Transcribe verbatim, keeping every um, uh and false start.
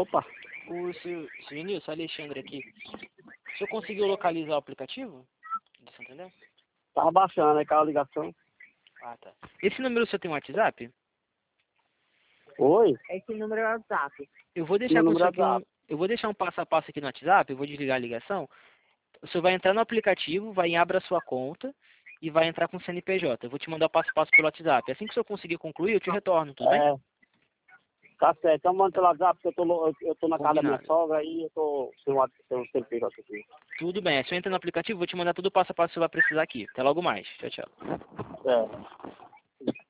Opa, O seu, seu Nilson, Alexandre aqui. O senhor conseguiu localizar o aplicativo de Santander? tava baixando aí aquela ligação. Ah, tá. Esse número o senhor tem um WhatsApp? Oi? Esse número é o WhatsApp. Eu vou deixar Meu com o número senhor é aqui WhatsApp. um, eu vou deixar um passo a passo aqui no WhatsApp, eu vou desligar a ligação. O senhor vai entrar no aplicativo, vai em abra sua conta e vai entrar com o C N P J. Eu vou te mandar o passo a passo pelo WhatsApp. Assim que o senhor conseguir concluir, eu te retorno, tudo bem? É, tá certo. Então manda pelo WhatsApp, porque eu tô, no- eu, eu tô na casa da minha Combinado. sogra e eu tô sem o WhatsApp, sem o C N P J aqui. Tudo bem. Se eu entrar no aplicativo, eu vou te mandar tudo o passo a passo que você vai precisar aqui. Até logo mais. Tchau, tchau. É.